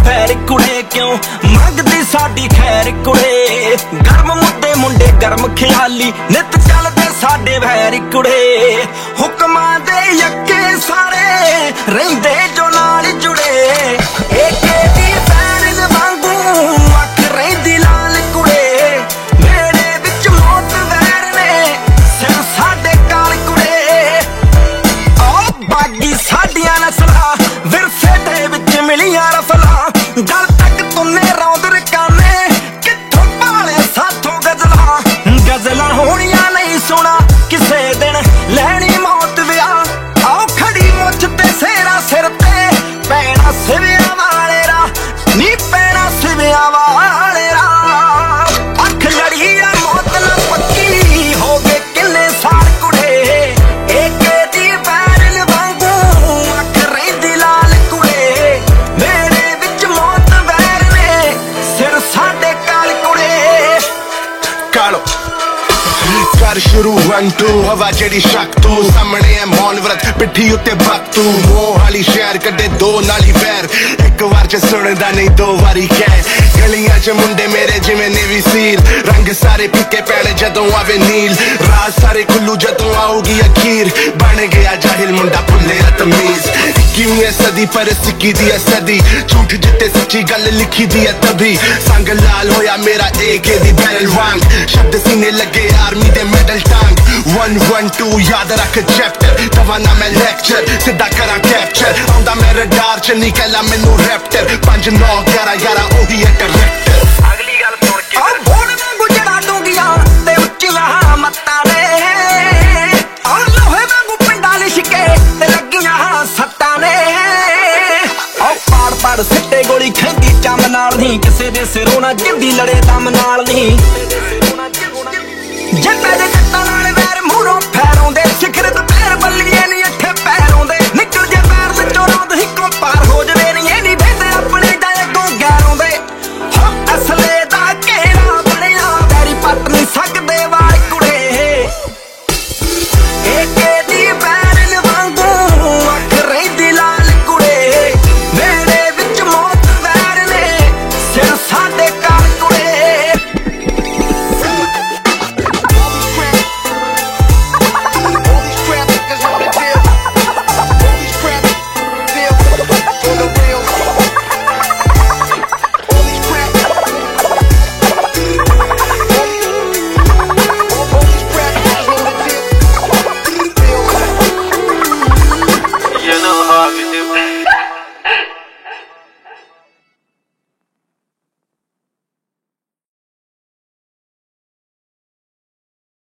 ਪੈਰ ਕੁੜੇ ਕਿਉਂ ਮੰਗਦੀ ਸਾਡੀ ਖੈਰ ਕੁੜੇ ਗਰਮ ਮੁੱਦੇ ਮੁੰਡੇ ਗਰਮ ਖਿਆਲੀ ਨਿਤ ਚੱਲਦੇ ਸਾਡੇ ਵੈਰ ਕੁੜੇ ਹੁਕਮਾਂ ਦੇ ਯੱਕੇ ਸਾਰੇ ਰਹਿੰਦੇ ਜੋ ਨਾਲ ਜੁੜੇ ਏਕੇ ਦੀ ਫੈਨ ਵਾਂਗੂ ਅੱਖ ਰਹਿੰਦੀ ਲਾਲ ਕੁੜੇ ਮੇਰੇ ਵਿੱਚ ਮੌਤ ਵੈਰ ਨੇ ਸਿਰ ਸਾਡੇ ਕਾਲ ਕੁੜੇ ਓ ਬਾਗੀ ਸਾਡੀਆਂ ਨਸਲਾਂ ਵਿਰਸੇ ਦੇ ਵਿੱਚ ਮਿਲੀਆਂ ਰਫਲਾਂ ਗਲ ਤੱਕ ਤੁੰਨੇ ਰੌਂਦ ਰਕਾਨੇ ਕਿੱਥੋਂ ਭਾਲੇ ਸਾਥੋਂ ਗਜ਼ਲਾਂ ਹੋਣੀਆਂ ਨਹੀਂ ਸੁਣਾ ਕਿਸੇ ਦਿਨ ਲੈਣੀ ਮੌਤ ਵਿਆਹ ਆਓ ਖੜੀ ਮੁੱਛ ਤੇ ਸੇਰਾ ਸਿਰ ਤੇ ਪੈਣਾ ਸਿਵਿਆਂ ਵਾਲੇ ਰਾ ਨੀ ਪੈਣਾ ਸਿਵਿਆਂ ਵਾਲੇ ਰਾ ਅੱਖ ਲੜੀ ਆ ਮੌਤ ਨਾਲ ਪੱਕੀ ਹੋ ਗਏ ਕਿੰਨੇ ਸਾਲ ਕੁੜੇ ਏਕੇ ਦੀ ਬੈਰਲ ਵਾਂਗੂ ਅੱਖ ਰਹਿੰਦੀ ਲਾਲ ਕੁੜੇ ਮੇਰੇ ਵਿੱਚ ਮੌਤ ਵੈਰ ਨੇ ਸਿਰ ਸਾਡੇ ਕਾਲ ਕੁੜੇ ਕਾਲੋ कर शुरू 1 2 हवा जेड़ी शक तू सामने है मौन व्रत पिट्ठी उत्ते बक तू मोह वाली शहर कड्डे दो नाली पैर एक बार च सुनदा नहीं दो वारी कह गलियां च मुंडे मेरे जिवें नेवी सील रंग सारे फिक्के पैणे जदों आवे नील राज सारे खुल्लू जदों आऊगी अखीर बन गया जाहिल मुंडा भुल्ले तमीज 21वीं सदी पर सिक्की दी सदी झूठ जिते सच्ची गल लिखी दी तभी संग लाल होया मेरा AK दी बैरल वांग शब्द सीने लगे आर्मी दे मेडल टांग 1 1 2 याद रख चैप्टर दवाना मैं लेक्चर सिद्धा करा कैप्चर आंदा मैं रडार च निकला मैनू रैप्टर 5 9 11 11 ओही है डायरेक्टर अगली गल सुन के आ बोल वांगू चढ़ा दूंगियां ते ਉੱਚੀਆਂ ਮੱਤਾਂ ਨੇ ਆ ਲੋਹੇ ਵਾਂਗੂ ਪਿੰਡਾਂ ਲਿਸ਼ਕੇ ਤੇ ਲੱਗੀਆਂ ਸੱਟਾਂ ਨੇ ਆ ਪਾੜ ਪਾੜ ਸਿੱਟੇ ਗੋਲੀ ਖੈਂਦੀ ਚੰਮ ਨਾਲ ਨਹੀਂ ਕਿਸੇ ਦੇ ਸਿਰੋਂ ਨਾ ਜਿੰਦੀ ਲੜੇ ਦਮ ਨਾਲ ਨਹੀਂ ਜੱਟਾਂ ਦੇ ਜੱਟਾਂ